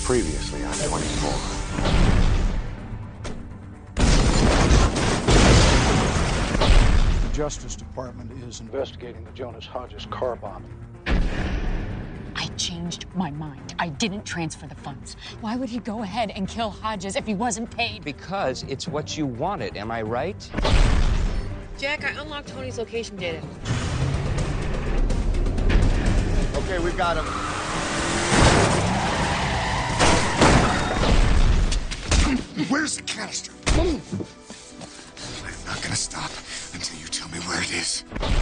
Previously on 24. The Justice Department is investigating the Jonas Hodges car bombing. I changed my mind. I didn't transfer the funds. Why would he go ahead and kill Hodges if he wasn't paid? Because it's what you wanted, am I right? Jack, I unlocked Tony's location data. Okay, we've got him. Where's the canister? I'm not gonna stop until you tell me where it is.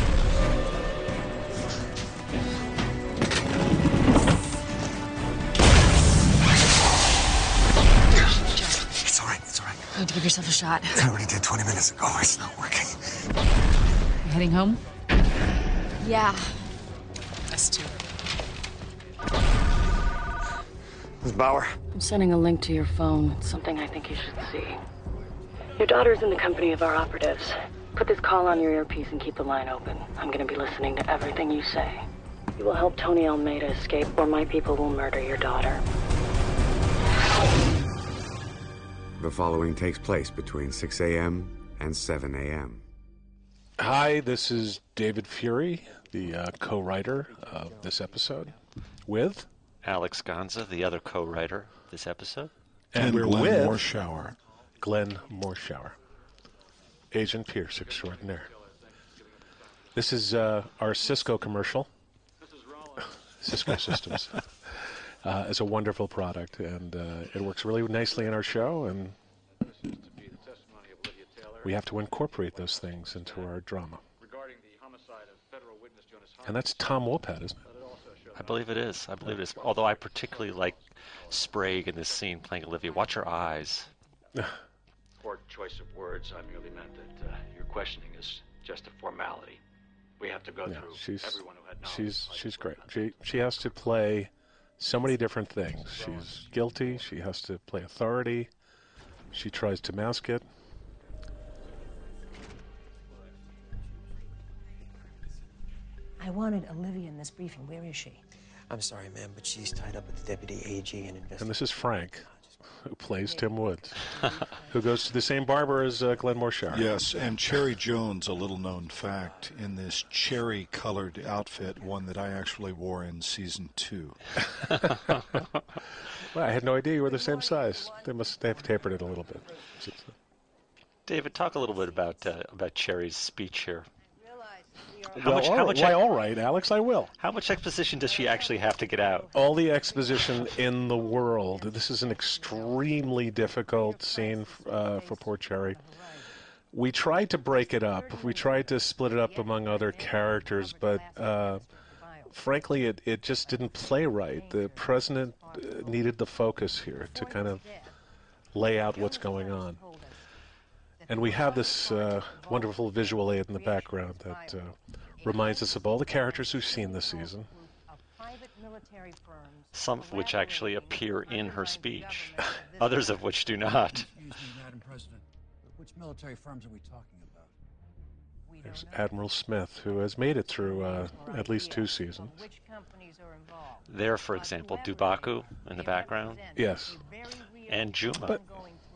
It's all right, it's all right. You need to give yourself a shot. I already did 20 minutes ago. It's not working. You heading home? Yeah. Us too. Ms. Bauer? I'm sending a link to your phone. It's something I think you should see. Your daughter's in the company of our operatives. Put this call on your earpiece and keep the line open. I'm gonna be listening to everything you say. You will help Tony Almeida escape, or my people will murder your daughter. The following takes place between 6 a.m. and 7 a.m. Hi, this is David Fury, the co-writer of this episode, with Alex Gonza, the other co-writer this episode. And we're Glenn with Morshower. Glenn Morshower, Agent Pierce extraordinaire. This is our Cisco commercial. Cisco Systems. It's a wonderful product, and it works really nicely in our show, and we have to incorporate those things into our drama. And that's Tom Wopat, isn't it? I believe it is. Although I particularly like Sprague in this scene playing Olivia. Watch her eyes. Poor choice of words. I merely meant that your questioning is just a formality. We have to go through everyone who had knowledge. She's great. She has to play so many different things. She's guilty. She has to play authority. She tries to mask it. I wanted Olivia in this briefing. Where is she? I'm sorry, ma'am, but she's tied up with the deputy AG and investigating. And this is Frank, who plays Tim Woods, who goes to the same barber as Glenn Morshower. Yes, and Cherry Jones, a little-known fact, in this cherry-colored outfit, one that I actually wore in season 2. Well, I had no idea you were the same size. They have tapered it a little bit. David, talk a little bit about Cherry's speech here. All right, Alex, I will. How much exposition does she actually have to get out? All the exposition in the world. This is an extremely difficult scene for poor Cherry. We tried to break it up. We tried to split it up among other characters, but frankly, it just didn't play right. The president needed the focus here to kind of lay out what's going on. And we have this wonderful visual aid in the background that reminds us of all the characters we've seen this season. Some of which actually appear in her speech, others of which do not. Excuse me, Madam President, which military firms are we talking about? There's Admiral Smith, who has made it through at least 2 seasons. There, for example, Dubaku in the background. Yes. And Juma. But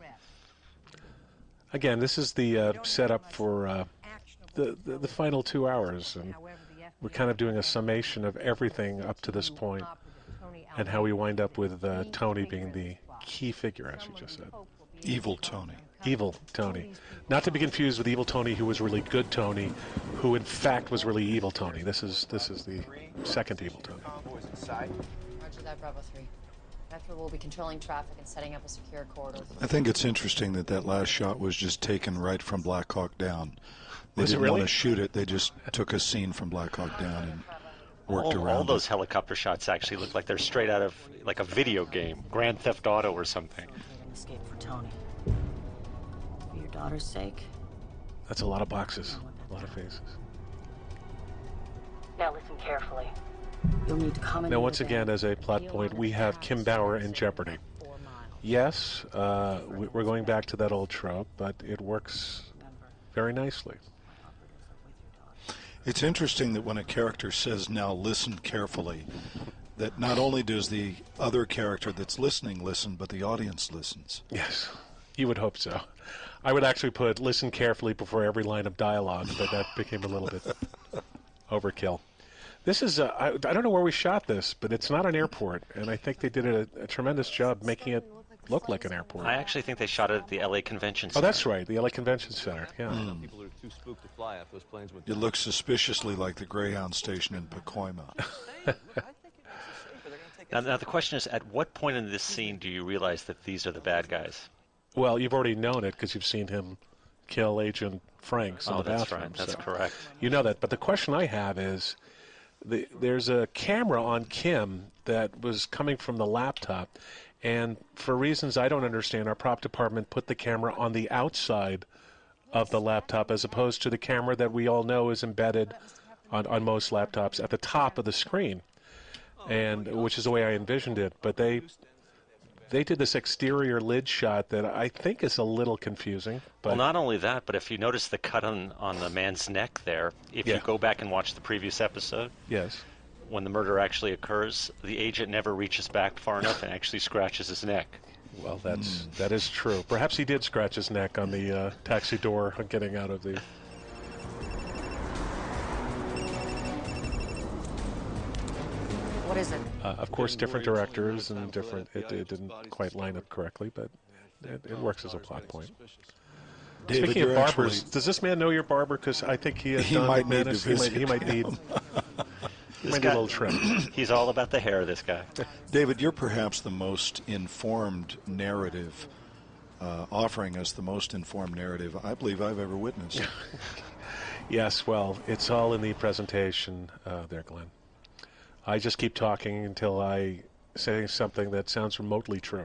again, this is the setup for the final 2 hours, and we're kind of doing a summation of everything up to this point, and how we wind up with Tony being the key figure, as you just said. Evil Tony. Evil Tony. Not to be confused with Evil Tony, who was really good Tony, who in fact was really evil Tony. This is the second Evil Tony. Roger that, Bravo 3. After we'll be controlling traffic and setting up a secure corridor. I think it's interesting that last shot was just taken right from Black Hawk Down. They didn't want to shoot it. They just took a scene from Black Hawk Down and worked around all those helicopter shots actually look like they're straight out of like a video game, Grand Theft Auto or something. Escape for Tony. For your daughter's sake. That's a lot of boxes, a lot of faces. Now listen carefully. You'll need to comment. Now, once again, as a plot point, we have Kim Bauer in jeopardy. Yes, we're going back to that old trope, but it works very nicely. It's interesting that when a character says, now listen carefully, that not only does the other character that's listening listen, but the audience listens. Yes, you would hope so. I would actually put listen carefully before every line of dialogue, but that became a little bit overkill. This is, I don't know where we shot this, but it's not an airport, and I think they did a tremendous job making it look like an airport. I actually think they shot it at the LA Convention Center. Oh, that's right, the LA Convention Center, yeah. People are too spooked to fly if those planes would. It looks suspiciously like the Greyhound station in Pacoima. Now, the question is, at what point in this scene do you realize that these are the bad guys? Well, you've already known it because you've seen him kill Agent Franks in the bathroom. That's right. That's correct. You know that. But the question I have is, there's a camera on Kim that was coming from the laptop, and for reasons I don't understand, our prop department put the camera on the outside of the laptop as opposed to the camera that we all know is embedded on most laptops at the top of the screen, and which is the way I envisioned it. But they did this exterior lid shot that I think is a little confusing. But well, not only that, but if you notice the cut on the man's neck there, if you go back and watch the previous episode, yes, when the murder actually occurs, the agent never reaches back far enough and actually scratches his neck. Well, that is true. Perhaps he did scratch his neck on the taxi door getting out of the... What is it? Of course, different directors and different... It didn't quite line up correctly, but it works as a plot point. David, speaking of barbers, does this man know your barber? Because I think he has done might need Menace. to visit He might need... This guy, a little trim. He's all about the hair, this guy. David, you're perhaps the most informed narrative, offering us the most informed narrative I believe I've ever witnessed. Yes, well, it's all in the presentation there, Glenn. I just keep talking until I say something that sounds remotely true.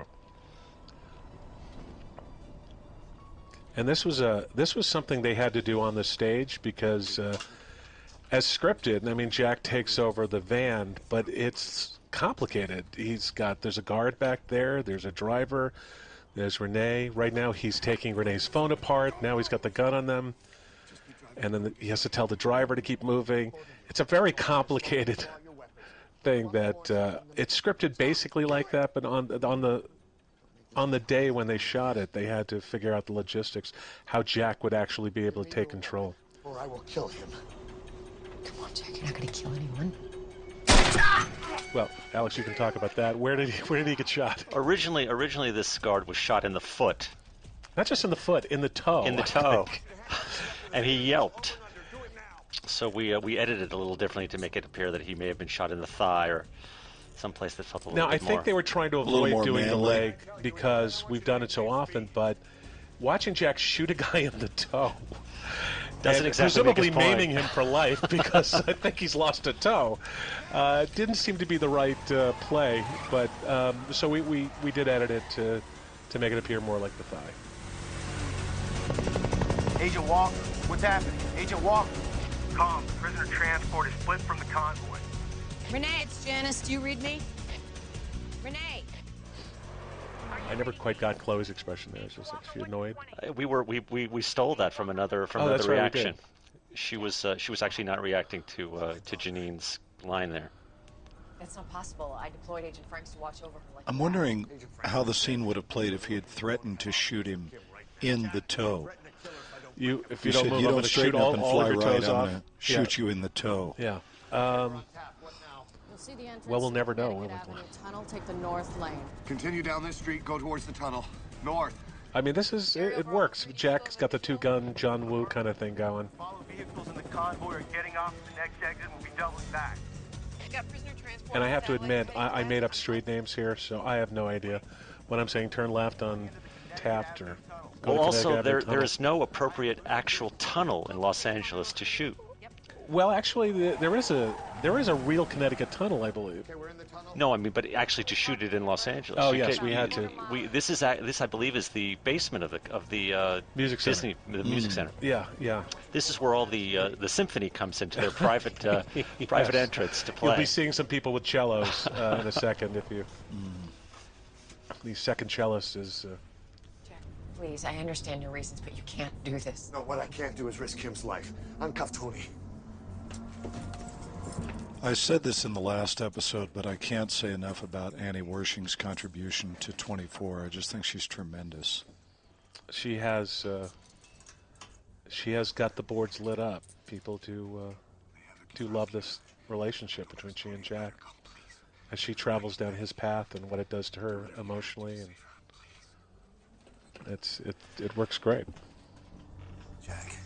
And this was something they had to do on the stage because, as scripted, I mean, Jack takes over the van, but it's complicated. There's a guard back there, there's a driver, there's Renee. Right now he's taking Renee's phone apart. Now he's got the gun on them. And then he has to tell the driver to keep moving. It's a very complicated thing that it's scripted basically like that, but on the day when they shot it, they had to figure out the logistics, how Jack would actually be able to take control. Or I will kill him. Come on, Jack, you're not going to kill anyone. Well, Alex, you can talk about that. Where did he get shot? Originally, this guard was shot in the foot. Not just in the foot, in the toe. In the toe. And he yelped. So we edited it a little differently to make it appear that he may have been shot in the thigh or someplace that felt a little bit more. Now, I think they were trying to avoid doing the leg because we've done it so often, but watching Jack shoot a guy in the toe... Doesn't exactly presumably maiming him for life because I think he's lost a toe. Didn't seem to be the right play, but so we did edit it to make it appear more like the thigh. Agent Walker, what's happening? Agent Walker. Calm. Prisoner transport is split from the convoy. Renee, it's Janice. Do you read me? Renee. I never quite got Chloe's expression there. It's just like she annoyed. We stole that from another that's reaction. Right, she was actually not reacting to Janine's line there. That's not possible. I deployed Agent Franks to watch over her. I'm wondering how the scene would have played if he had threatened to shoot him in the toe. If you don't move, I'm going to shoot all of your toes off. I'm going to shoot you in the toe. Yeah. See the entrance. Well, we'll never know. Tunnel, take the north lane. Continue down this street, go towards the tunnel. North. I mean, it works. Jack's got the two-gun John Woo kind of thing going. Follow vehicles in the convoy are getting off the next exit. We'll be doubling back. And I have to admit, I made up street names here, so I have no idea. When I'm saying turn left on Taft or go well, to also Connecticut there is no appropriate actual tunnel in Los Angeles to shoot. Well, actually, there is a real Connecticut tunnel, I believe. No, I mean, but actually to shoot it in Los Angeles. Oh, yes, we had to. This I believe is the basement of the music center. The music center. Yeah, yeah. This is where all the symphony comes into their private private entrance to play. You'll be seeing some people with cellos in a second if you. The second cellist is. Jack, please, I understand your reasons, but you can't do this. No, what I can't do is risk Kim's life. Uncuff Tony. I said this in the last episode, but I can't say enough about Annie Wersching's contribution to 24. I just think she's tremendous. She has got the boards lit up. People do love this relationship between she and Jack as she travels down his path and what it does to her emotionally, and it works great. Jack,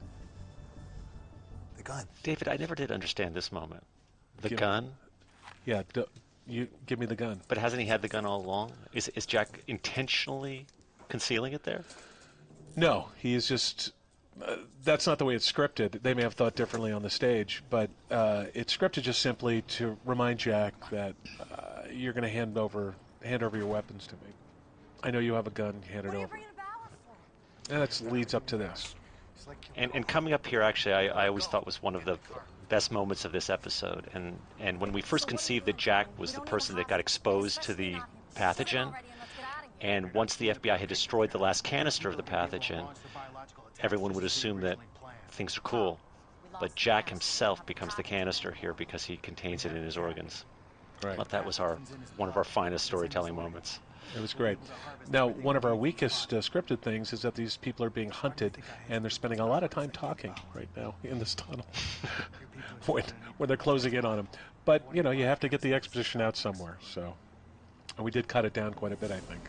the gun. David, I never did understand this moment. The gun? Yeah, you give me the gun. But hasn't he had the gun all along? Is Jack intentionally concealing it there? No, he is just... that's not the way it's scripted. They may have thought differently on the stage, but it's scripted just simply to remind Jack that you're going to hand over your weapons to me. I know you have a gun. Hand it over. And that leads up to this. And coming up here, actually, I always thought was one of the best moments of this episode. And when we first conceived that Jack was the person that got exposed to the pathogen, and once the FBI had destroyed the last canister of the pathogen, everyone would assume that things are cool. But Jack himself becomes the canister here because he contains it in his organs. Right. I thought that was one of our finest storytelling moments. It was great. Now, one of our weakest scripted things is that these people are being hunted, and they're spending a lot of time talking right now in this tunnel when they're closing in on them. But, you have to get the exposition out somewhere. So, and we did cut it down quite a bit, I think.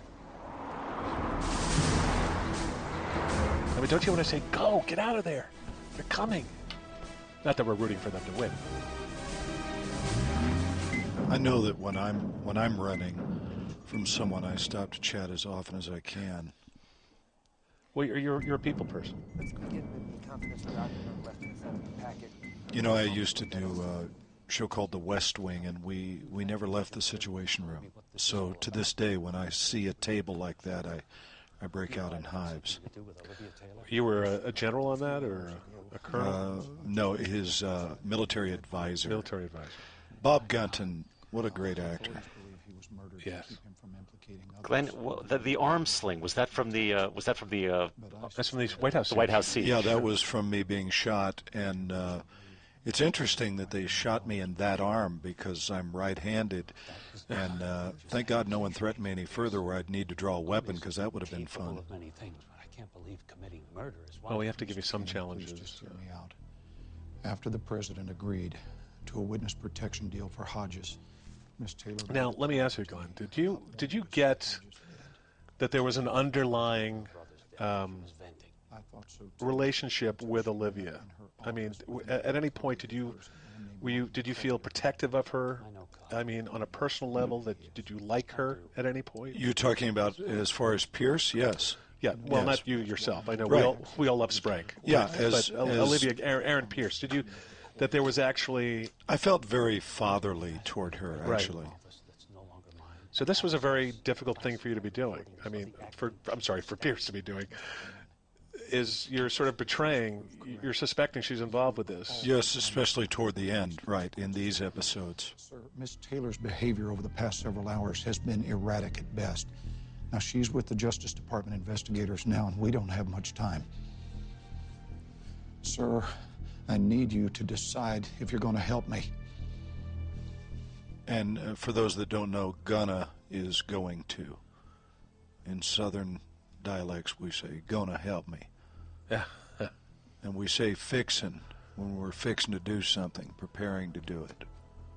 I mean, don't you want to say, go, get out of there. They're coming. Not that we're rooting for them to win. I know that when I'm running from someone, I stop to chat as often as I can. Well, you're a people person. I used to do a show called The West Wing, and we never left the Situation Room. So to this day, when I see a table like that, I break out in hives. You were a general on that, or a colonel? No, his military advisor. Military advisor. Bob Gunton, what a great actor. Yes. Glenn, the arm sling, was that from the that's from the White House. The White House siege. Yeah, that was from me being shot, and it's interesting that they shot me in that arm because I'm right-handed, and thank God no one threatened me any further where I'd need to draw a weapon because that would have been fun. Well, we have to give you some challenges. After the president agreed to a witness protection deal for Hodges, Miss Taylor. Now, let me ask you, Glenn. Did you get that there was an underlying relationship with Olivia? I mean, at any point did you feel protective of her? I mean, on a personal level, did you like her at any point? You're talking about as far as Pierce? Yes. Yeah. Well, yes. not you yourself. I know right. we all love Sprague. Yeah. But Olivia, Aaron Pierce. Did you? That there was actually... I felt very fatherly toward her, actually. Right. So this was a very difficult thing for you to be doing. I mean, for Pierce to be doing. Is you're sort of betraying, you're suspecting she's involved with this. Yes, especially toward the end, right, in these episodes. Sir, Miss Taylor's behavior over the past several hours has been erratic at best. Now, she's with the Justice Department investigators now, and we don't have much time. Sir, I need you to decide if you're going to help me. And for those that don't know, gonna is going to. In Southern dialects, we say, gonna help me. Yeah. And we say fixin' when we're fixing to do something, preparing to do it.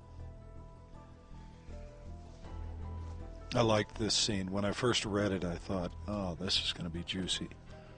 I liked this scene. When I first read it, I thought, oh, this is going to be juicy.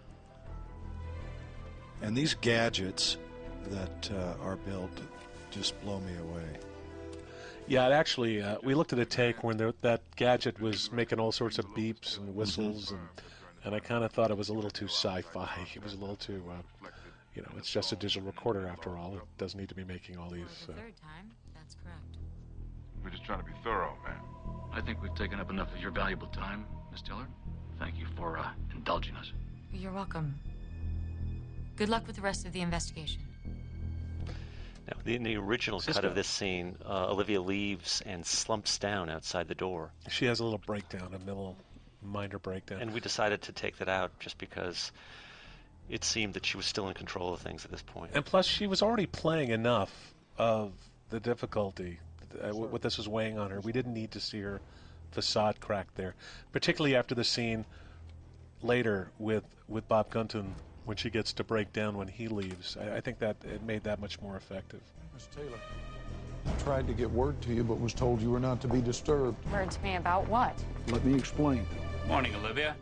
And these gadgets that are built just blow me away. Yeah, it actually, we looked at a take when that gadget was making all sorts of beeps and whistles, and I kind of thought it was a little too sci-fi. It was a little too, it's just a digital recorder after all. It doesn't need to be making all these. Third time, that's correct. We're just trying to be thorough, man. I think we've taken up enough of your valuable time, Miss Taylor. Thank you for indulging us. You're welcome. Good luck with the rest of the investigation. Now, in the original cut of this scene, Olivia leaves and slumps down outside the door. She has a little breakdown, a little minor breakdown. And we decided to take that out just because it seemed that she was still in control of things at this point. And plus, she was already playing enough of the difficulty, what this was weighing on her. We didn't need to see her facade cracked there, particularly after the scene later with Bob Gunton when she gets to break down when he leaves. I think that it made that much more effective. Miss Taylor, I tried to get word to you, but was told you were not to be disturbed. Word to me about what? Let me explain. Morning, Olivia.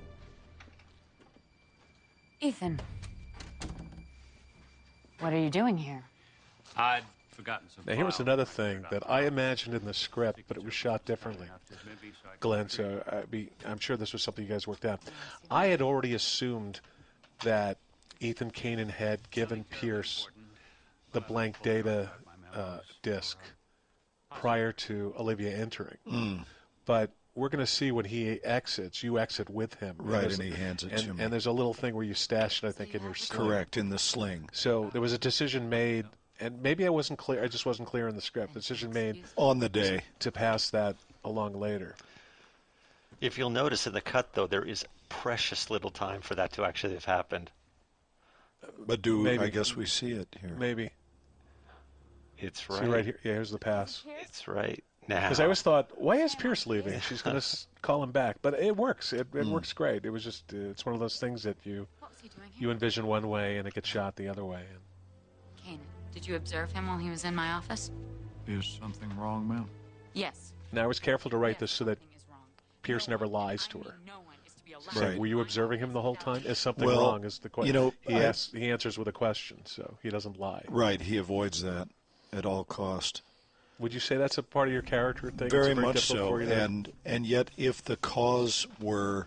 Ethan. What are you doing here? I'd forgotten some. Now, here was another thing that I imagined in the script, but it was shot differently. Glenn, so I'm sure this was something you guys worked out. I had already assumed that Ethan Kanan had given Pierce the blank data disc prior to Olivia entering. But we're going to see when he exits, you exit with him. Right, and he hands it to me. And there's a little thing where you stash it, I think, in your sling. Correct, in the sling. So there was a decision made, and maybe I wasn't clear. I just wasn't clear in the script. The decision made on the day to pass that along later. If you'll notice in the cut, though, there is precious little time for that to actually have happened. But I guess we see it here. Maybe. It's right. See right here. Yeah, here's the pass. It's right now. Because I always thought, why is Pierce leaving? She's going to call him back. But it works. It works great. It was just, it's one of those things that you envision one way and it gets shot the other way. Kanan, did you observe him while he was in my office? Is something wrong, ma'am? Yes. Now, I was careful to write this so that Pierce never lies to her. Right. Were you observing him the whole time? Is something wrong? Is the question? He answers with a question, so he doesn't lie. Right. He avoids that at all cost. Would you say that's a part of your character thing? Very much so. And yet, if the cause were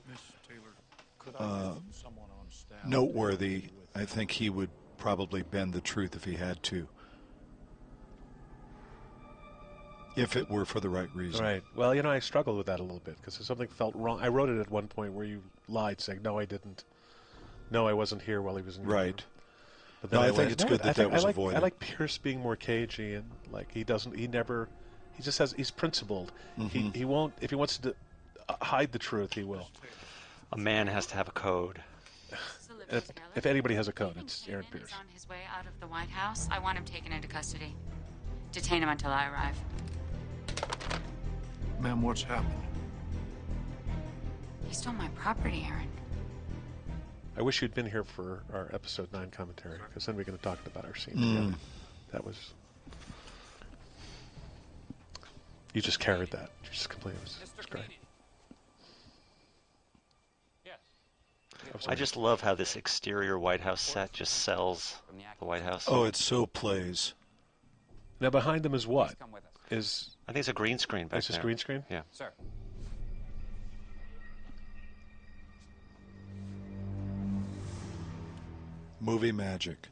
noteworthy, I think he would probably bend the truth if he had to. If it were for the right reason. Right. Well, I struggled with that a little bit because something felt wrong. I wrote it at one point where you lied, saying, "No, I didn't. No, I wasn't here while he was in your room." But then I think it's good that was avoided. I like Pierce being more cagey and he's principled. Mm-hmm. He won't, if he wants to hide the truth, he will. A man has to have a code. If anybody has a code, it's Aaron Pierce. On his way out of the White House, I want him taken into custody. Detain him until I arrive. Ma'am, what's happened? He stole my property, Aaron. I wish you'd been here for our episode 9 commentary, because then we could have talked about our scene together. That was... You just carried that. You just completely... It was great. I just love how this exterior White House set just sells the White House. Oh, it so plays. Now, behind them is what? I think it's a green screen back there. It's just green screen? Yeah. Sir. Movie magic.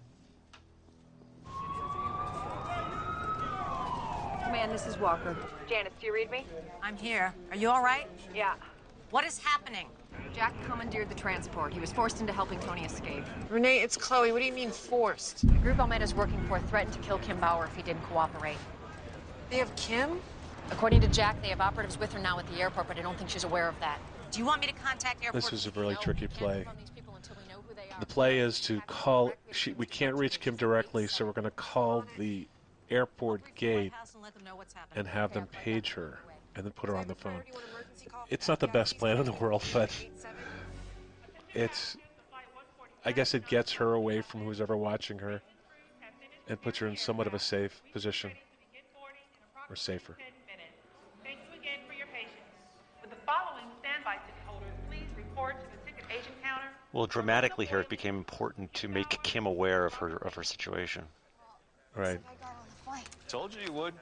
Command, this is Walker. Janice, do you read me? I'm here. Are you all right? Yeah. What is happening? Jack commandeered the transport. He was forced into helping Tony escape. Renee, it's Chloe. What do you mean forced? The group Almeida's working for threatened to kill Kim Bauer if he didn't cooperate. They have Kim? According to Jack, they have operatives with her now at the airport, but I don't think she's aware of that. Do you want me to contact airport? This is a really tricky play. The play is to call... we can't reach Kim directly, so we're going to call the airport gate and have them page her and then put her on the phone. It's not the best plan in the world, but it's... I guess it gets her away from who's ever watching her and puts her in somewhat of a safe position. Or safer. Thank you again for your patience. With the following standby ticket holders, please report to the ticket agent counter. Well, dramatically here, it became important to make Kim aware of her situation. Right. Told you would.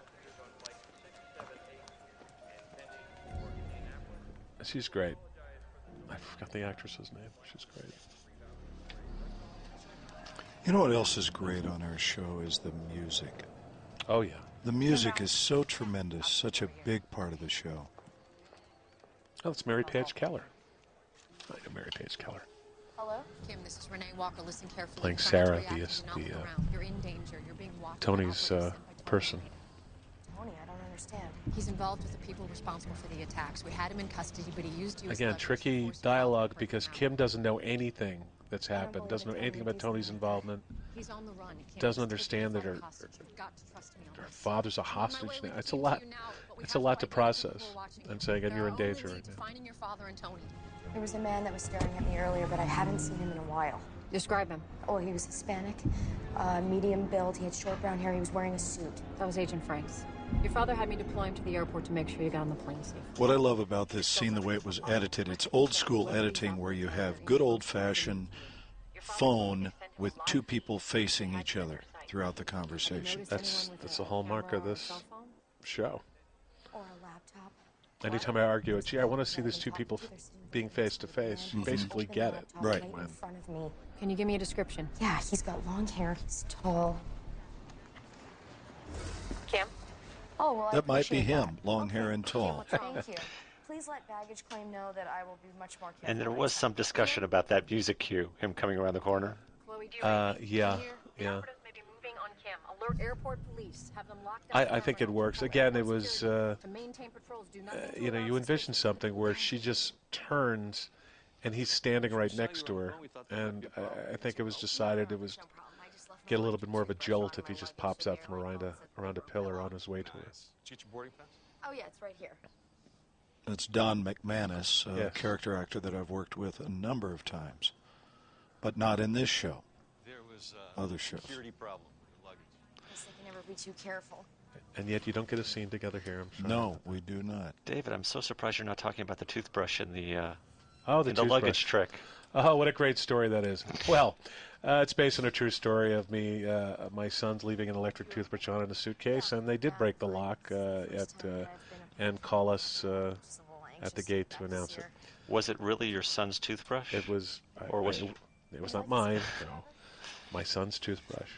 She's great. I forgot the actress's name. She's great. You know what else is great on our show is the music. Oh, yeah. The music is so tremendous, such a big part of the show. Oh, it's Mary Page Keller. I know Mary Page Keller. Hello? Kim, this is Renee Walker. Listen carefully. Playing Sarah, Tony's person. Tony, I don't understand. He's involved with the people responsible for the attacks. We had him in custody, but he used you. Again, tricky dialogue because Kim doesn't know anything that's happened, doesn't know anything about Tony's involvement. He's on the run. doesn't understand that her father's a hostage now. It's a lot. It's a lot to process. And saying, and you're in danger right now. Finding your father and Tony. There was a man that was staring at me earlier, but I haven't seen him in a while. Describe him. Oh, he was Hispanic, medium build. He had short brown hair. He was wearing a suit. That was Agent Franks. Your father had me deploy him to the airport to make sure you got on the plane safe. What I love about this scene, the way it was edited, it's old school editing where you have good old fashioned phone with two people facing each other throughout the conversation. That's the hallmark of this show. Or a laptop. Anytime I argue it, gee, I want to see these two people being face to face. You basically get it. Right. In front of me. Can you give me a description? Yeah, he's got long hair. He's tall. Kim? Oh, well, That might be appreciate him, long hair and tall. Thank you. Please let baggage claim know that I will be much more careful. And there was some discussion about that music cue, him coming around the corner. Yeah. Alert airport police. Have them locked I think it works. Again, it was, you envision something where she just turns and he's standing right next to her. And I think it was decided it was get a little bit more of a jolt if he just pops out from around a pillar on his way to her. Oh, yeah, it's right here. It's Don McManus, a character actor that I've worked with a number of times, but not in this show. There was other shows. Security problem. They can never be too careful. And yet you don't get a scene together here, I'm sorry. No, we do not. David, I'm so surprised you're not talking about the toothbrush and the the luggage trick. Oh, what a great story that is. Well, it's based on a true story of me, my sons leaving an electric toothbrush on in a suitcase, and they did break the lock and call us at the gate to announce it. Was it really your son's toothbrush? It was, or was it? It was not mine. No, my son's toothbrush.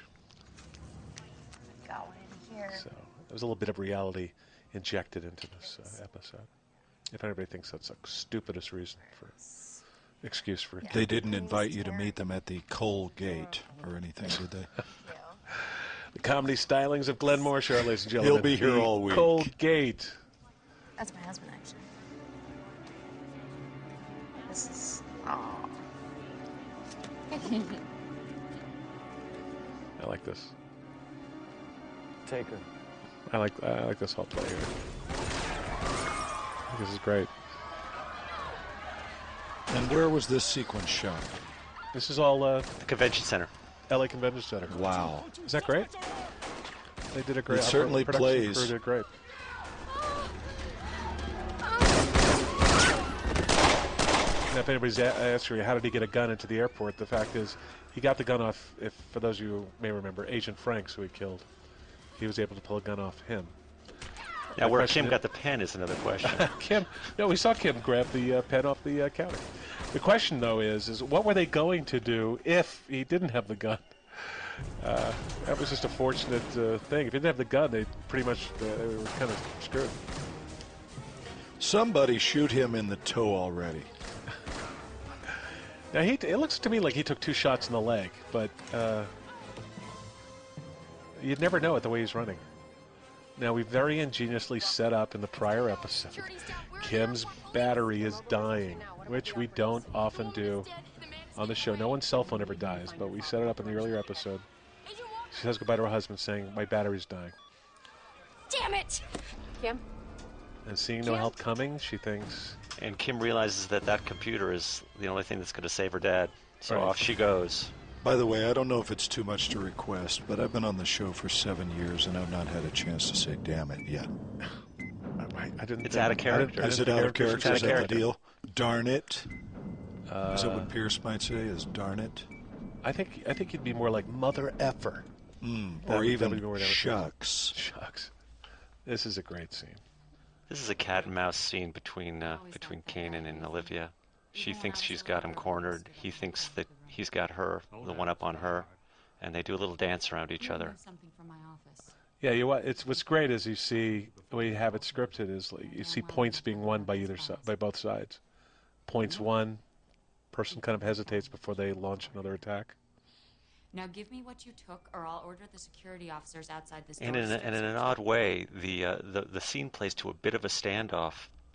Go in here. So there was a little bit of reality injected into this episode. If anybody thinks that's the stupidest excuse for it. They didn't invite you to meet them at the Cole Gate or anything, did they? The comedy stylings of Glenn Morshaw, ladies and gentlemen. He'll be here all week. Cole Gate. That's my husband, actually. This is... Oh. I like this. Take her. I like this whole play here. I think this is great. And where was this sequence shot? This is all the Convention Center. LA Convention Center. Wow. Is that great? They did a great. It certainly plays. Crew did great. Now, if anybody's asked you how did he get a gun into the airport, the fact is he got the gun off. If for those of you who may remember, Agent Franks, who he killed, he was able to pull a gun off him. Now, where Kim got the pen is another question. We saw Kim grab the pen off the counter. The question, though, is what were they going to do if he didn't have the gun? That was just a fortunate thing. If he didn't have the gun, they pretty much they were kind of screwed. Somebody shoot him in the toe already. Now, it looks to me like he took 2 shots in the leg, but you'd never know it the way he's running. Now, we very ingeniously set up in the prior episode, Kim's battery is dying, which we don't often do on the show. No one's cell phone ever dies, but we set it up in the earlier episode. She says goodbye to her husband saying, my battery's dying. Damn it! Kim? And seeing no help coming, she thinks... And Kim realizes that computer is the only thing that's going to save her dad. So Right. off she goes. By the way, I don't know if it's too much to request, but I've been on the show for 7 years, and I've not had a chance to say "damn it" yet. I didn't. It's out of character. Is it out of character? Is that the deal? Darn it. Is that what Pierce might say? Is darn it? I think you'd be more like mother effer. Or even shucks. Shucks. This is a great scene. This is a cat and mouse scene between Kanan and Olivia. She thinks she's got him cornered. He thinks that he's got her, the one up on her, and they do a little dance around each other. Yeah, it's what's great is you see the way you have it scripted is like you see points being won by either side, by both sides. Points won, person kind of hesitates before they launch another attack. Now give me what you took, or I'll order the security officers outside this door. And in an odd way, the scene plays to a bit of a standoff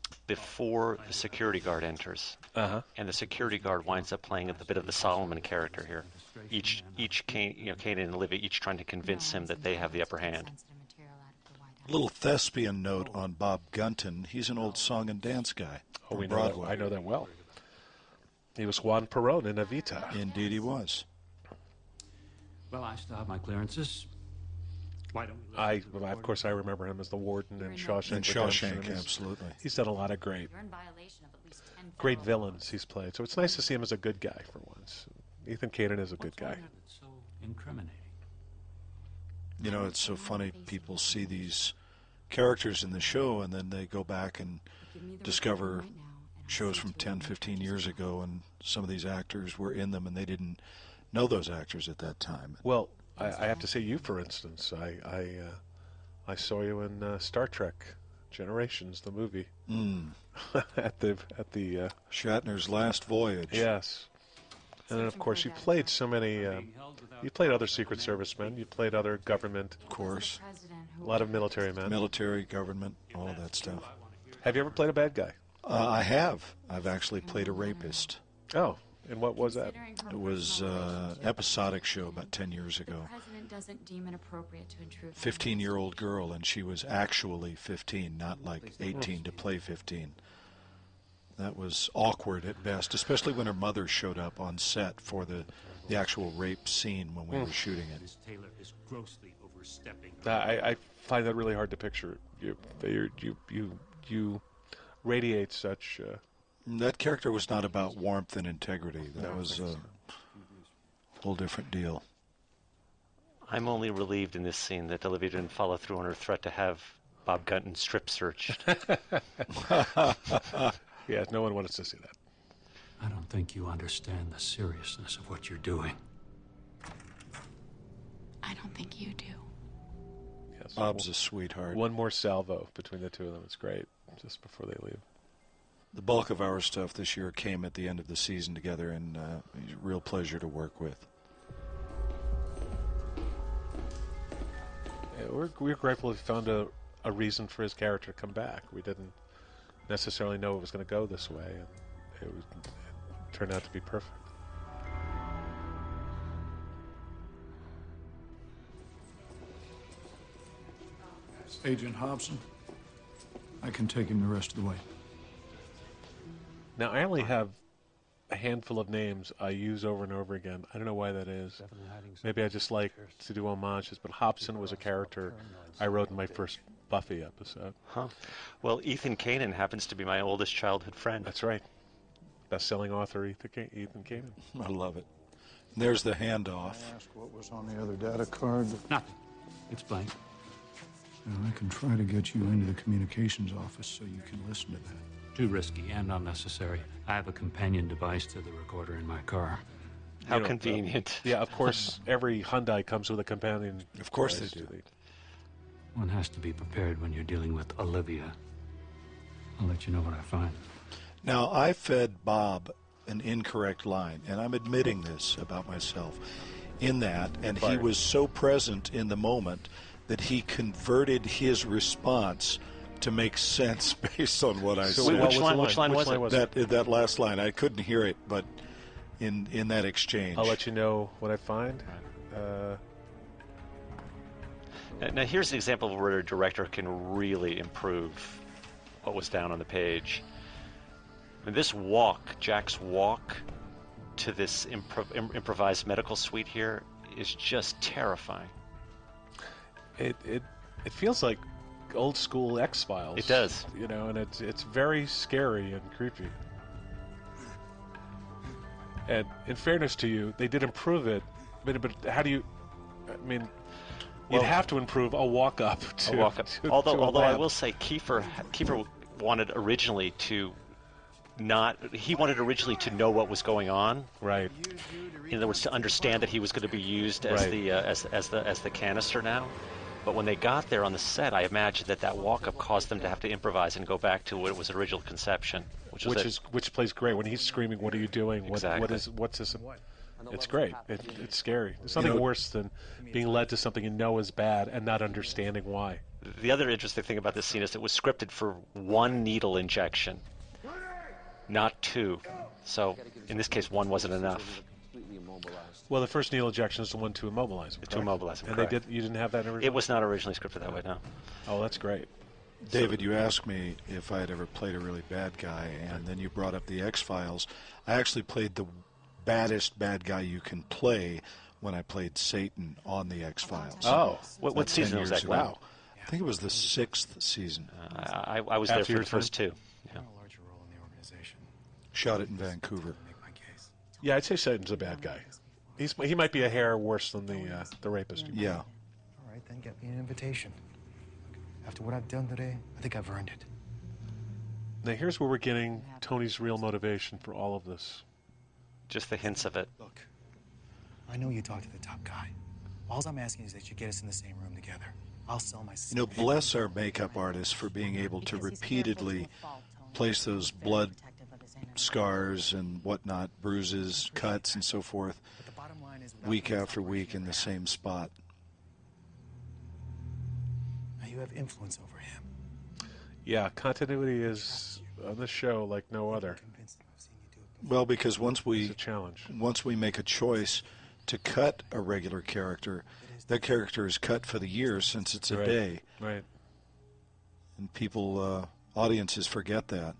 before the security guard enters. And the security guard winds up playing a bit of the Solomon character here. Kanan and Olivia each trying to convince him that they have the upper hand. A little thespian note on Bob Gunton. He's an old song and dance guy from Broadway. I know that well. He was Juan Perón in Evita. Indeed he was. Well, I still have my clearances. Why don't we of course, I remember him as the warden in Shawshank. In Shawshank, absolutely. He's done a lot of great villains he's played. So it's nice to see him as a good guy for once. Ethan Kanan is a good guy. It's so incriminating. You know, it's so funny. People see these characters in the show, and then they go back and discover shows from 10, 15 years ago, and some of these actors were in them, and they didn't know those actors at that time. Well, I have to say, you, for instance, I saw you in Star Trek Generations, the movie, at the Shatner's Last Voyage. Yes, and then of course you played so many. You played other Secret Service men. You played other government, of course. A lot of military men. Military, government, all of that stuff. Have you ever played a bad guy? I have. I've actually played a rapist. Oh, and what was that? It was an episodic show about 10 years ago. Doesn't deem it appropriate to intrude. 15-year-old girl, and she was actually 15, not like 18 to play 15. That was awkward at best, especially when her mother showed up on set for the actual rape scene when we were shooting it. Miss Taylor is grossly overstepping. I find that really hard to picture. You radiate such. That character was not about warmth and integrity. That was a whole different deal. I'm only relieved in this scene that Olivia didn't follow through on her threat to have Bob Gunton strip searched. Yeah, no one wants to see that. I don't think you understand the seriousness of what you're doing. I don't think you do. Yes, Bob's a sweetheart. One more salvo between the two of them. It's great, just before they leave. The bulk of our stuff this year came at the end of the season together, and he's a real pleasure to work with. Yeah, we're grateful we found a reason for his character to come back. We didn't necessarily know it was going to go this way, and it turned out to be perfect. Agent Hobson, I can take him the rest of the way. Now, I only have a handful of names I use over and over again. I don't know why that is. Maybe I just like to do homages, but Hobson was a character I wrote in my first Buffy episode. Huh. Well, Ethan Kanan happens to be my oldest childhood friend. That's right. Best-selling author Ethan Kanan. I love it. There's the handoff. Ask what was on the other data card. Nothing. It's blank. And I can try to get you into the communications office so you can listen to that. Too risky and unnecessary. I have a companion device to the recorder in my car. How convenient. Yeah, of course, every Hyundai comes with a companion. Of course they do. One has to be prepared when you're dealing with Olivia. I'll let you know what I find. Now, I fed Bob an incorrect line, and I'm admitting this about myself in that, and he was so present in the moment that he converted his response to make sense based on what I said. Which line was it? That last line. I couldn't hear it, but in that exchange. I'll let you know what I find. Now, here's an example of where a director can really improve what was down on the page. I mean, this walk, Jack's walk to this improvised medical suite here is just terrifying. It feels like old school X-Files. It does. You know, and it's very scary and creepy. And in fairness to you, they did improve it, but how do you? I mean, you'd have to improve a walk up. Although I will say, Kiefer wanted originally to know what was going on. Right. In other words, to understand that he was going to be used as the canister now. But when they got there on the set, I imagine that walk-up caused them to have to improvise and go back to what was original conception, which plays great when he's screaming, "What are you doing? Exactly. What's this?" It's great. It's scary. There's nothing worse than being led to something you know is bad and not understanding why. The other interesting thing about this scene is it was scripted for 1 needle injection, not 2. So in this case, 1 wasn't enough. Well, the first needle injection is the one to immobilize him. To immobilize him, and correct. you didn't have that originally? It was not originally scripted that way, no. Oh, that's great. David, you asked me if I had ever played a really bad guy, and then you brought up the X-Files. I actually played the baddest bad guy you can play when I played Satan on the X-Files. Oh, what season was that? Wow. I think it was the 6th season. I was there for the first 2. Yeah. Shot it in Vancouver. Yeah, I'd say Satan's a bad guy. He might be a hair worse than the rapist. Yeah. All right, then get me an invitation. After what I've done today, I think I've earned it. Now here's where we're getting Tony's real motivation for all of this. Just the hints of it. Look, I know you talked to the top guy. All I'm asking is that you get us in the same room together. I'll sell my... You know, bless our makeup artists for being able to repeatedly place those blood scars and whatnot, bruises, cuts, and so forth, week after week in the same spot. Now you have influence over him. Yeah, continuity is on this show like no other. Well, because once we make a choice to cut a regular character, that character is cut for the year since it's a day. Right. And people, audiences forget that.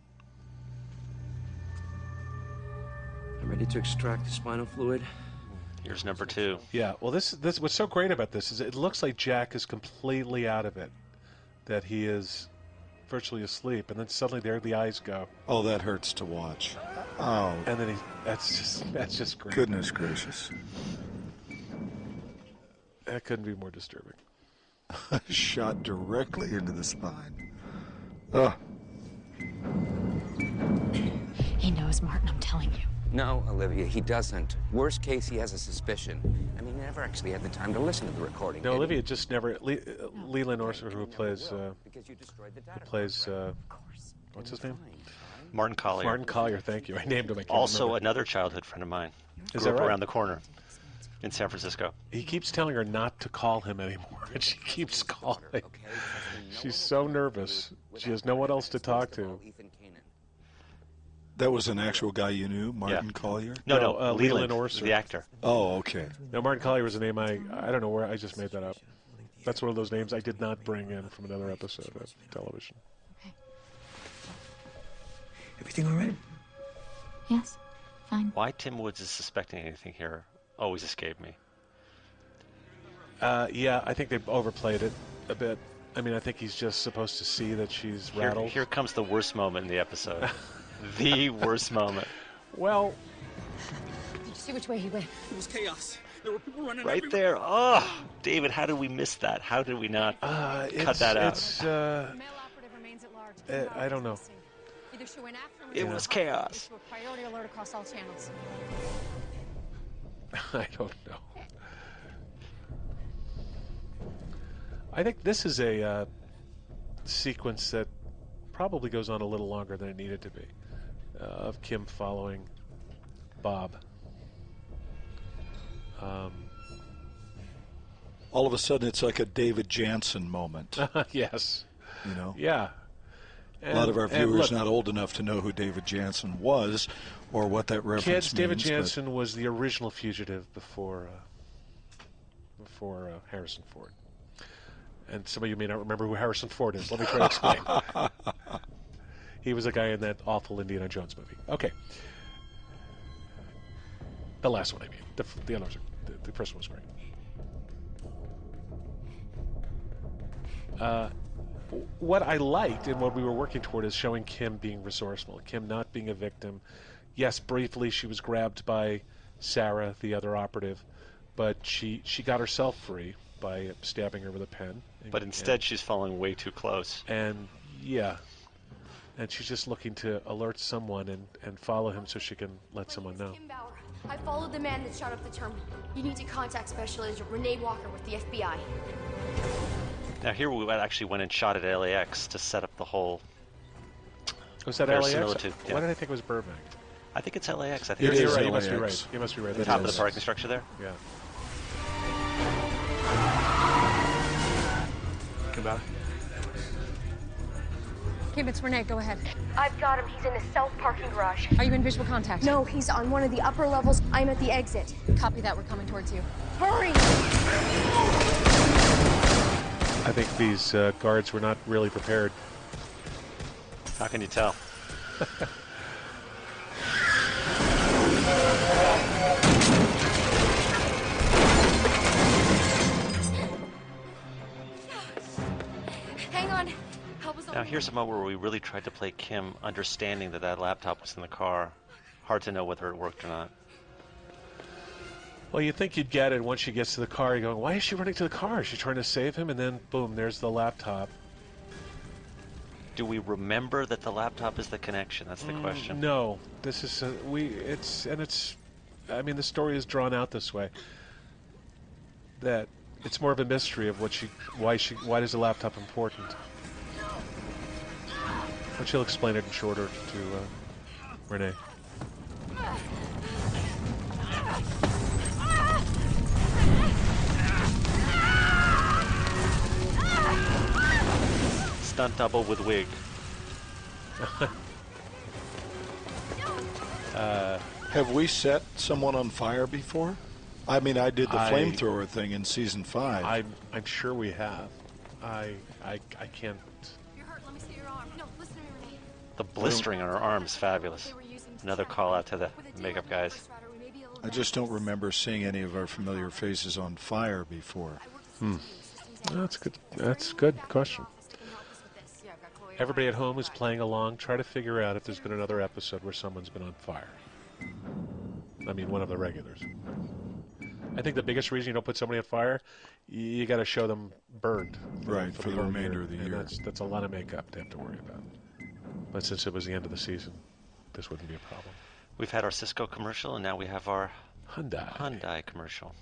I'm ready to extract the spinal fluid. Here's number 2. Yeah, well, this what's so great about this is it looks like Jack is completely out of it, that he is virtually asleep, and then suddenly there the eyes go. Oh, that hurts to watch. Oh, and then that's just great. Goodness gracious, that couldn't be more disturbing. Shot directly into the spine. Oh. He knows, Martin. I'm telling you. No, Olivia, he doesn't. Worst case, he has a suspicion. I mean, he never actually had the time to listen to the recording. No, Olivia just never. Leland Orser, who plays what's his name? Martin Collier. Martin Collier, thank you. I named him. I can't also remember. Another childhood friend of mine. Is Grew that up right? around the corner in San Francisco. He keeps telling her not to call him anymore, and she keeps calling. She's so nervous. She has no one else to talk to. That was an actual guy you knew, Martin Collier? No, Leland Orser, the actor. Oh, okay. No, Martin Collier was a name I don't know where I just made that up. That's one of those names I did not bring in from another episode of television. Okay. Everything all right? Yes, fine. Why Tim Woods is suspecting anything here always escaped me. Yeah, I think they've overplayed it a bit. I mean, I think he's just supposed to see that she's rattled. Here comes the worst moment in the episode. The worst moment. Well, Did you see which way he went? It was chaos. There were people running right there. Oh, David, how did we miss that? How did we not cut that out? I don't know. It was chaos. Priority alert across all channels. I don't know. I think this is a sequence that probably goes on a little longer than it needed to be, of Kim following Bob. All of a sudden, it's like a David Jansen moment. Yes. You know? Yeah. A lot of our viewers not old enough to know who David Jansen was or what that reference means. David Jansen was the original fugitive before Harrison Ford. And some of you may not remember who Harrison Ford is. Let me try to explain. He was a guy in that awful Indiana Jones movie. Okay. The last one, I mean. The others the first one was great. What I liked and what we were working toward is showing Kim being resourceful, Kim not being a victim. Yes, briefly she was grabbed by Sarah, the other operative, but she got herself free by stabbing her with a pen. But instead she's following way too close. And yeah. And she's just looking to alert someone and follow him so she can let someone know. Kim Bauer. I followed the man that shot up the terminal. You need to contact Special Agent Renee Walker with the FBI. Now here we actually went and shot at LAX to set up the whole Was that LAX? verisimilitude. Why did I think it was Burbank? I think it's LAX. I think You're right. LAX. You must be right. You must be right. The top of the parking structure there. Yeah. Goodbye. Kim, it's Renee. Go ahead. I've got him. He's in the south parking garage. Are you in visual contact? No, he's on one of the upper levels. I'm at the exit. Copy that. We're coming towards you. Hurry! I think these guards were not really prepared. How can you tell? Hang on. Help us Now here's a moment where we really tried to play Kim, understanding that that laptop was in the car. Hard to know whether it worked or not. Well, you'd think you'd get it once she gets to the car. You're going, why is she running to the car? Is she trying to save him? And then, boom, there's the laptop. Do we remember that the laptop is the connection? That's the question. No, this is I mean, the story is drawn out this way. That it's more of a mystery of why is the laptop important? But she'll explain it in short order to Renee. Stunt double with wig. Have we set someone on fire before? I mean, I did the flamethrower thing in season 5. I'm sure we have. I can't. You're hurt. Let me see your arm. No, listen to me, Renee. The blistering on her arm is fabulous. Another call out to the makeup guys. I just don't remember seeing any of our familiar faces on fire before. That's good. That's a good question. Everybody at home is playing along. Try to figure out if there's been another episode where someone's been on fire. I mean, one of the regulars. I think the biggest reason you don't put somebody on fire, you got to show them burned. Right, for the remainder of the year. That's a lot of makeup to have to worry about. But since it was the end of the season, this wouldn't be a problem. We've had our Cisco commercial, and now we have our Hyundai commercial.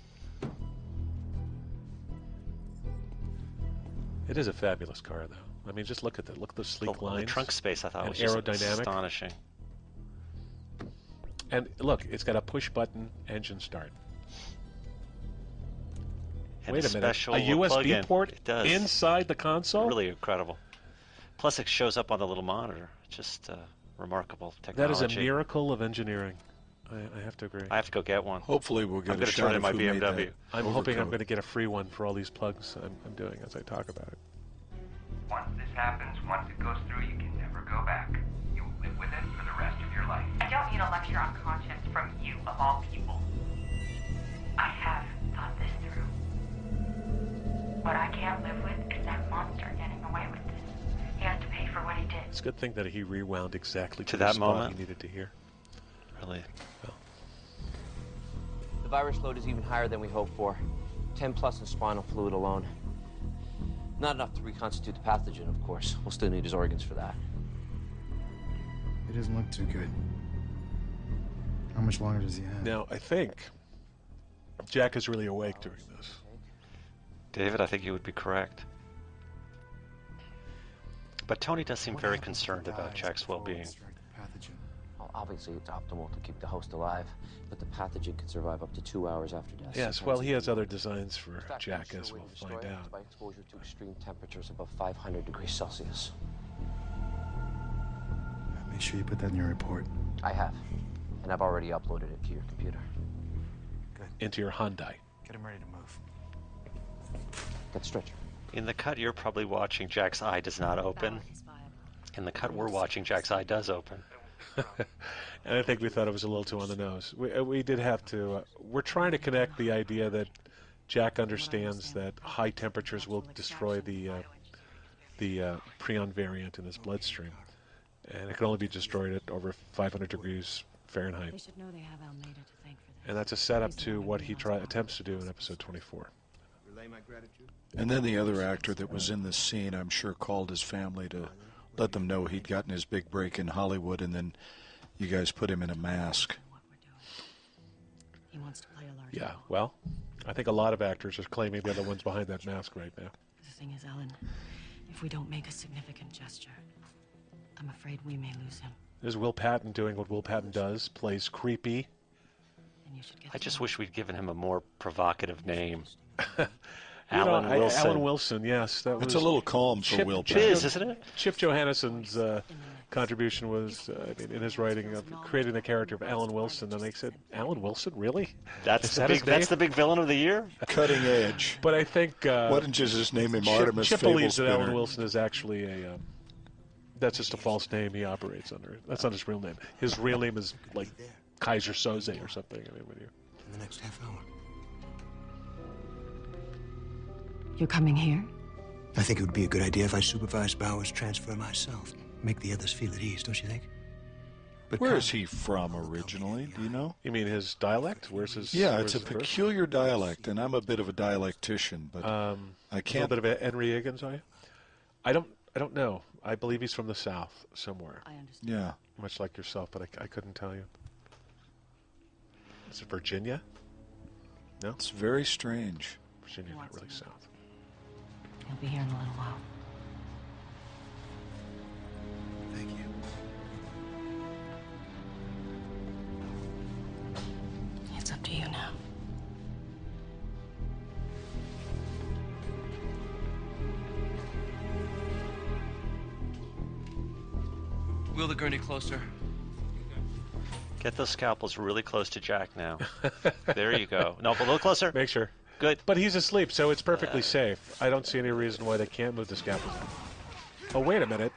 It is a fabulous car, though. I mean, just look at that. Look at the sleek lines. The trunk space, I thought, and was just aerodynamic. astonishing. And look, it's got a push-button engine start. And Wait a minute. special A USB plug-in. port It does. inside the console? Really incredible. Plus, it shows up on the little monitor. Just remarkable That technology. is a miracle of engineering. I have to agree. I have to go get one. Hopefully we'll get I'm a gonna shot turn in of my who made BMW. that I'm hoping I'm overcoat. going to get a free one for all these plugs I'm doing as I talk about it. Once this happens, once it goes through, you can never go back. You will live with it for the rest of your life. I don't need a lecture on conscience from you, of all people. I have thought this through. What I can't live with is that monster getting away with this. He has to pay for what he did. It's a good thing that he rewound exactly To the that spot moment? he needed to hear. Really? Well, The virus load is even higher than we hoped for. 10 plus in spinal fluid alone. Not enough to reconstitute the pathogen, of course. We'll still need his organs for that. It doesn't look too good. How much longer does he have? now, I think Jack is really awake during this. David, I think you would be correct. But Tony does seem very concerned about Jack's well-being. Well, obviously, it's optimal to keep the host alive, but the pathogen can survive up to 2 hours after death. Yes, well, he has other designs for Jack, as we'll Destroy find it out. by exposure to extreme temperatures above 500 degrees Celsius. Make sure you put that in your report. I have, and I've already uploaded it to your computer. Into your Hyundai. Get him ready to move. Get the stretcher. In the cut you're probably watching, Jack's eye does not open. In the cut we're watching, Jack's eye does open. And I think we thought it was a little too on the nose. We did have to. We're trying to connect the idea that Jack understands that high temperatures will destroy the prion variant in his bloodstream, and it can only be destroyed at over 500 degrees Fahrenheit. They should know they have Almeida to thank for this. And that's a setup to what he attempts to do in episode 24. Relay my gratitude. And then the other actor that was in this scene, I'm sure, called his family to let them know he'd gotten his big break in Hollywood, and then you guys put him in a mask. He wants to play a large Yeah, role. well, I think a lot of actors are claiming they're the ones behind that mask right now. The thing is, Ellen, if we don't make a significant gesture, I'm afraid we may lose him. There's Will Patton doing what Will Patton does, plays creepy. I just wish we'd given him a more provocative name. Alan Wilson. Alan Wilson, yes. It's a little calm for Will Patton. It is, isn't it? Chip Johanneson's contribution was, in his writing, of creating the character of Alan Wilson. And they said, Alan Wilson, really? That's the big villain of the year? Cutting edge. But I think... why didn't you just name him Artemis Chip believes that Fablespinner? Alan Wilson is actually a... that's just a false name he operates under. That's not his real name. His real name is, like, Kaiser Soze or something. I mean, In the next half hour. You're coming here? I think it would be a good idea if I supervised Bauer's transfer myself. Make the others feel at ease, don't you think? But Where is he from originally? Do you know? You mean his dialect? Where's his? Yeah, it's a peculiar dialect, and I'm a bit of a dialectician, but I can't. A little bit of Henry Higgins, are you? I don't know. I believe he's from the South somewhere. I understand. Yeah. Much like yourself, but I couldn't tell you. Is it Virginia? No? It's very strange. Virginia, not really South. He'll be here in a little while. Thank you. It's up to you now. Wheel the gurney closer. Get those scalpels really close to Jack now. There you go. No, but a little closer. Make sure. Good. But he's asleep, so it's perfectly safe. I don't see any reason why they can't move the scalpels. Oh, wait a minute.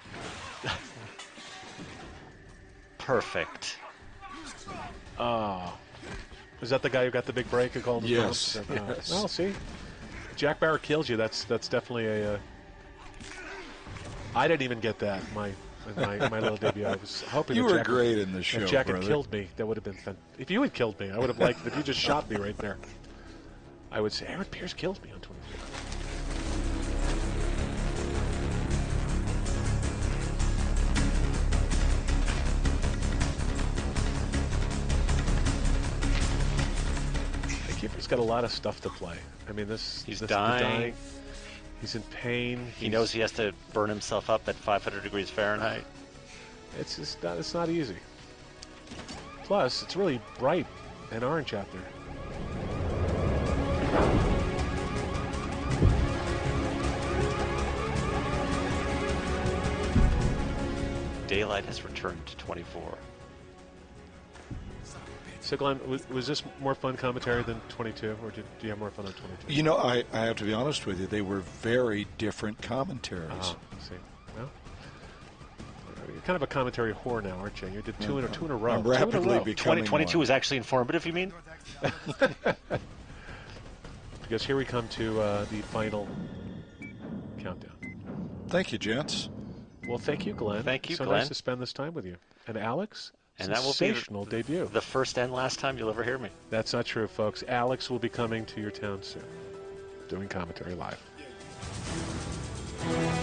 Perfect. Oh. Is that the guy who got the big break and called his Yes. yes. Well, see. Jack Bauer kills you. That's definitely a... I didn't even get that. My little debut. I was hoping you that were Jack great in the show, if Jack brother. had killed me, that would have been fun. If you had killed me, I would have liked it. If you just shot me right there, I would say, Aaron Pierce killed me on 24. The keeper's got a lot of stuff to play. I mean, He's this dying. He's in pain. He knows he has to burn himself up at 500 degrees Fahrenheit. It's not easy. Plus, it's really bright and orange out there. Daylight has returned to 24. So, Glenn, was this more fun commentary than 22, or do you have more fun on 22? You know, I have to be honest with you. They were very different commentaries. Oh, see. Well, you're kind of a commentary whore now, aren't you? You did two in a row. I'm rapidly becoming 2022 one. is actually informative, you mean? Because here we come to the final countdown. Thank you, gents. Well, thank you, Glenn. Thank you, so Glenn. nice to spend this time with you. And Alex, and that will be sensational debut. The first and last time you'll ever hear me. That's not true, folks. Alex will be coming to your town soon, doing commentary live.